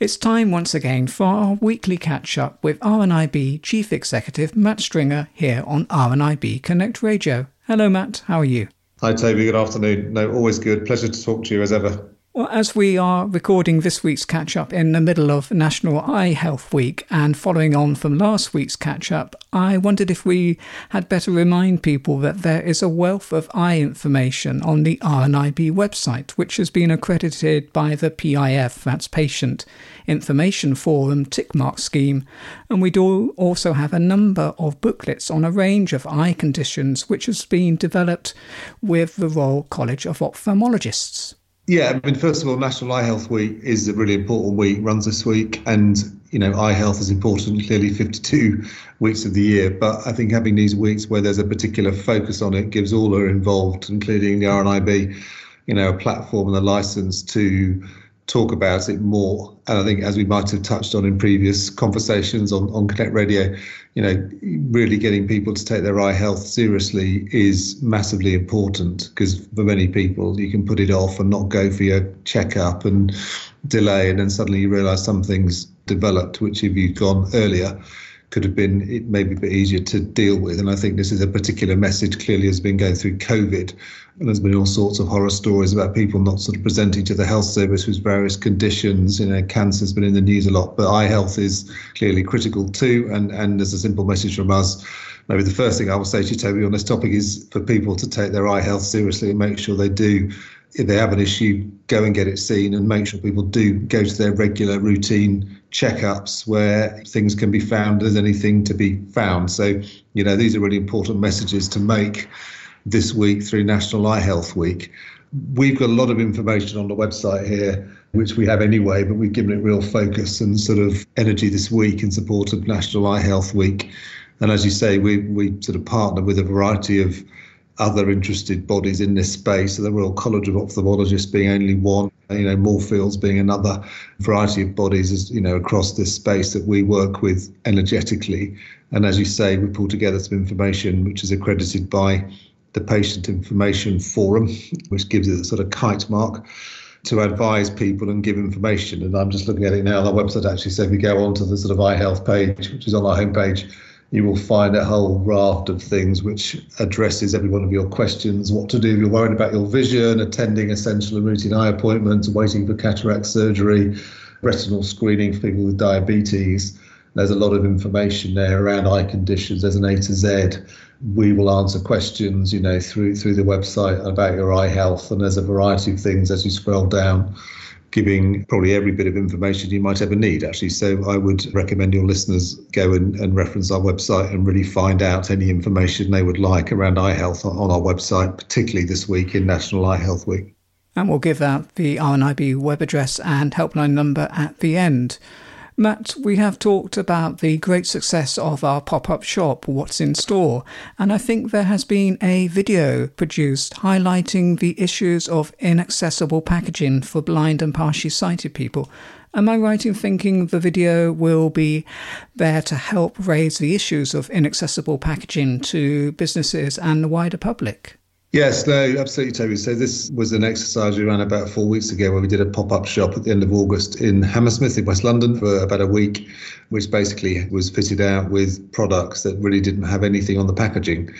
It's time once again for our weekly catch-up with RNIB Chief Executive Matt Stringer here on RNIB Connect Radio. Hello Matt, how are you? Hi Toby, good afternoon. No, always good. Pleasure to talk to you as ever. Well, as we are recording this week's catch-up in the middle of National Eye Health Week and following on from last week's catch-up, I wondered if we had better remind people that there is a wealth of eye information on the RNIB website, which has been accredited by the PIF, that's Patient Information Forum tick mark scheme, and we do also have a number of booklets on a range of eye conditions which has been developed with the Royal College of Ophthalmologists. Yeah, I mean, first of all, National Eye Health Week is a really important week, runs this week, and, you know, eye health is important, clearly 52 weeks of the year, but I think having these weeks where there's a particular focus on it gives all who are involved, including the RNIB, you know, a platform and a license to talk about it more. And I think, as we might have touched on in previous conversations on Connect Radio, you know, really getting people to take their eye health seriously is massively important, because for many people you can put it off and not go for your checkup and delay, and then suddenly you realise something's developed which, if you'd gone earlier, could have been maybe a bit easier to deal with. And I think this is a particular message clearly has been going through COVID, and there's been all sorts of horror stories about people not sort of presenting to the health service with various conditions. You know, cancer's been in the news a lot, but eye health is clearly critical too. And there's a simple message from us. Maybe the first thing I will say to you, Toby, on this topic is for people to take their eye health seriously and make sure they do. If they have an issue, go and get it seen, and make sure people do go to their regular routine checkups where things can be found, there's anything to be found. So, you know, these are really important messages to make this week through National Eye Health Week. We've got a lot of information on the website here, which we have anyway, but we've given it real focus and sort of energy this week in support of National Eye Health Week. And as you say, we sort of partner with a variety of other interested bodies in this space, so the Royal College of Ophthalmologists being only one, you know, Moorfields being another, variety of bodies, as you know, across this space that we work with energetically. And as you say, we pull together some information which is accredited by the Patient Information Forum, which gives it a sort of kite mark to advise people and give information. And I'm just looking at it now on our website actually, so if you go onto the sort of eye health page, which is on our homepage, you will find a whole raft of things which addresses every one of your questions, what to do if you're worried about your vision, attending essential and routine eye appointments, waiting for cataract surgery, retinal screening for people with diabetes. There's a lot of information there around eye conditions. There's an A to Z. We will answer questions, you know, through the website about your eye health, and there's a variety of things as you scroll down, giving probably every bit of information you might ever need, actually. So I would recommend your listeners go and reference our website and really find out any information they would like around eye health on our website, particularly this week in National Eye Health Week. And we'll give out the RNIB web address and helpline number at the end. Matt, we have talked about the great success of our pop-up shop, What's in Store, and I think there has been a video produced highlighting the issues of inaccessible packaging for blind and partially sighted people. Am I right in thinking the video will be there to help raise the issues of inaccessible packaging to businesses and the wider public? Yes, no, absolutely, Toby. So this was an exercise we ran about 4 weeks ago where we did a pop-up shop at the end of August in Hammersmith in West London for about a week, which basically was fitted out with products that really didn't have anything on the packaging.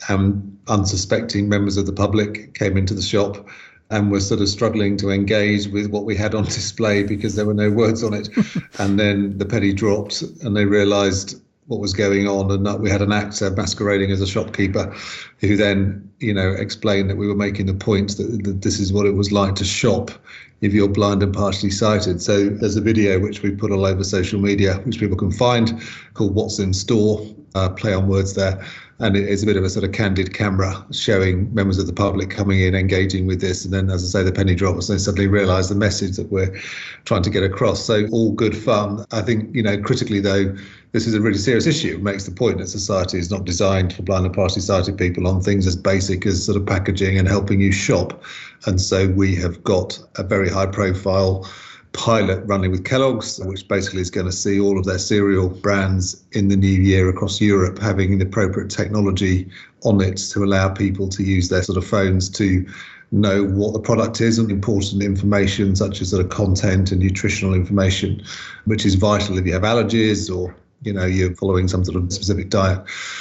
Unsuspecting members of the public came into the shop and were sort of struggling to engage with what we had on display because there were no words on it. And then the penny dropped and they realised what was going on, and that we had an actor masquerading as a shopkeeper who then, you know, explained that we were making the point that this is what it was like to shop if you're blind and partially sighted. So there's a video which we put all over social media, which people can find, called What's in Store, play on words there. And it's a bit of a sort of candid camera showing members of the public coming in, engaging with this. And then, as I say, the penny drops, and they suddenly realise the message that we're trying to get across. So all good fun. I think, you know, critically, though, this is a really serious issue. It makes the point that society is not designed for blind and partially sighted people on things as basic as sort of packaging and helping you shop. And so we have got a very high profile pilot running with Kellogg's, which basically is going to see all of their cereal brands in the new year across Europe having the appropriate technology on it to allow people to use their sort of phones to know what the product is and important information such as sort of content and nutritional information, which is vital if you have allergies or you're following some sort of specific diet.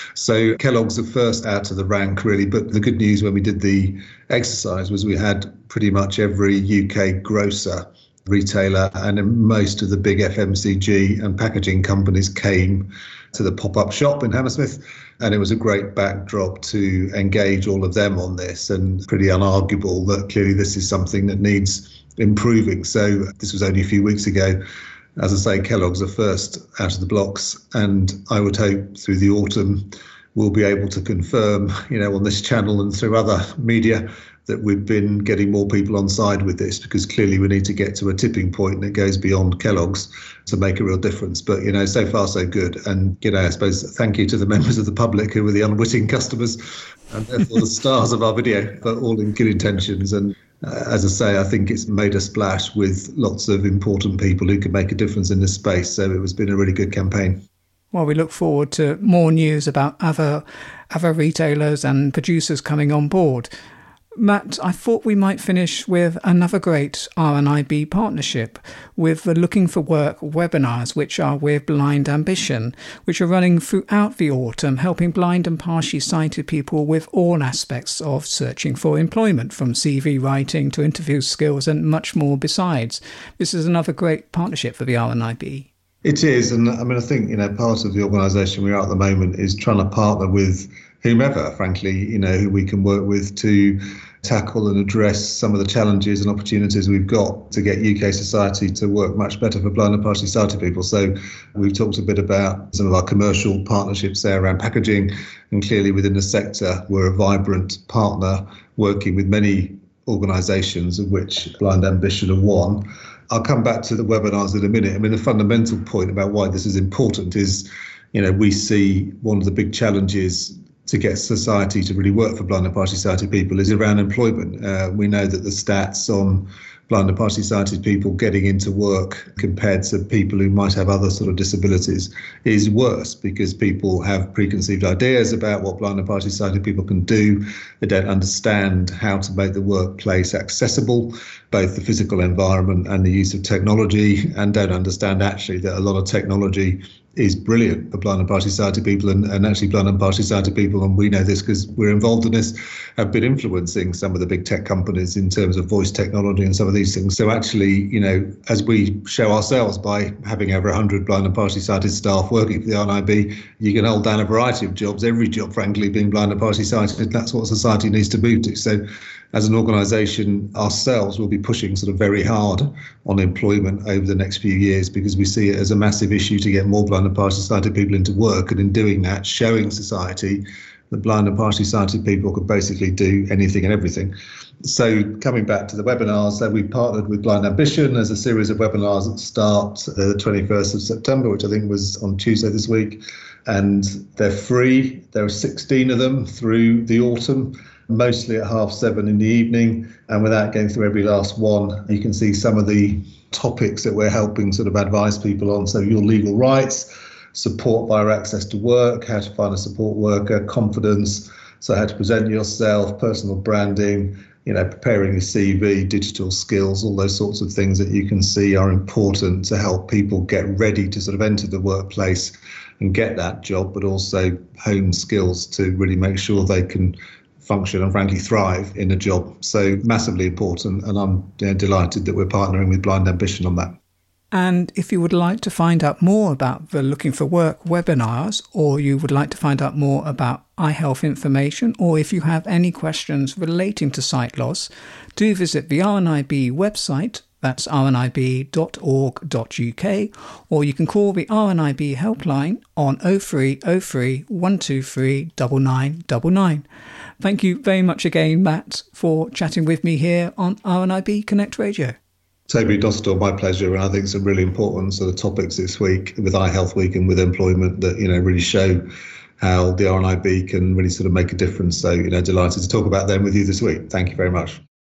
So Kellogg's the first out of the rank, really. But the good news when we did the exercise was we had pretty much every UK grocer, retailer, and most of the big FMCG and packaging companies came to the pop-up shop in Hammersmith. And it was a great backdrop to engage all of them on this, and pretty unarguable that clearly this is something that needs improving. So this was only a few weeks ago. As I say, Kellogg's are first out of the blocks, and I would hope through the autumn we'll be able to confirm, on this channel and through other media that we've been getting more people on side with this, because clearly we need to get to a tipping point that goes beyond Kellogg's to make a real difference. But, so far so good. And, I suppose thank you to the members of the public who were the unwitting customers and therefore the stars of our video, but all in good intentions. And as I say, I think it's made a splash with lots of important people who can make a difference in this space. So it has been a really good campaign. Well, we look forward to more news about other retailers and producers coming on board. Matt, I thought we might finish with another great RNIB partnership with the Looking for Work webinars, which are with Blind Ambition, which are running throughout the autumn, helping blind and partially sighted people with all aspects of searching for employment, from CV writing to interview skills and much more besides. This is another great partnership for the RNIB. It is. And I think, part of the organisation we are at the moment is trying to partner with whomever, frankly, who we can work with to tackle and address some of the challenges and opportunities we've got to get UK society to work much better for blind and partially sighted people. So we've talked a bit about some of our commercial partnerships there around packaging, and clearly within the sector we're a vibrant partner working with many organisations, of which Blind Ambition are one. I'll come back to the webinars in a minute. The fundamental point about why this is important is, we see one of the big challenges to get society to really work for blind and partially sighted people is around employment. We know that the stats on blind and partially sighted people getting into work compared to people who might have other sort of disabilities is worse, because people have preconceived ideas about what blind and partially sighted people can do. They don't understand how to make the workplace accessible, both the physical environment and the use of technology, and don't understand actually that a lot of technology is brilliant for blind and partially sighted people, and actually blind and partially sighted people, and we know this because we're involved in this, have been influencing some of the big tech companies in terms of voice technology and some of these things. So actually, as we show ourselves by having over 100 blind and partially sighted staff working for the RNIB, you can hold down a variety of jobs, every job, frankly, being blind and partially sighted. That's what society needs to move to. So as an organisation ourselves, we'll be pushing sort of very hard on employment over the next few years, because we see it as a massive issue to get more blind and partially sighted people into work, and in doing that, showing society that blind and partially sighted people could basically do anything and everything. So coming back to the webinars, so we partnered with Blind Ambition. There's a series of webinars that start the 21st of September, which I think was on Tuesday this week, and they're free. There are 16 of them through the autumn, mostly at 7:30 in the evening. And without going through every last one, you can see some of the topics that we're helping sort of advise people on. So your legal rights, support via access to work, how to find a support worker, confidence, so how to present yourself, personal branding, preparing your CV, digital skills, all those sorts of things that you can see are important to help people get ready to sort of enter the workplace and get that job, but also hone skills to really make sure they can function and frankly thrive in a job. So massively important, and I'm delighted that we're partnering with Blind Ambition on that. And if you would like to find out more about the Looking for Work webinars, or you would like to find out more about eye health information, or if you have any questions relating to sight loss, do visit the RNIB website. That's rnib.org.uk, or you can call the RNIB helpline on 0303 123 9999. Thank you very much again, Matt, for chatting with me here on RNIB Connect Radio. Toby, not at all, my pleasure. And I think some really important sort of topics this week with Eye Health Week and with employment that, really show how the RNIB can really sort of make a difference. So, delighted to talk about them with you this week. Thank you very much.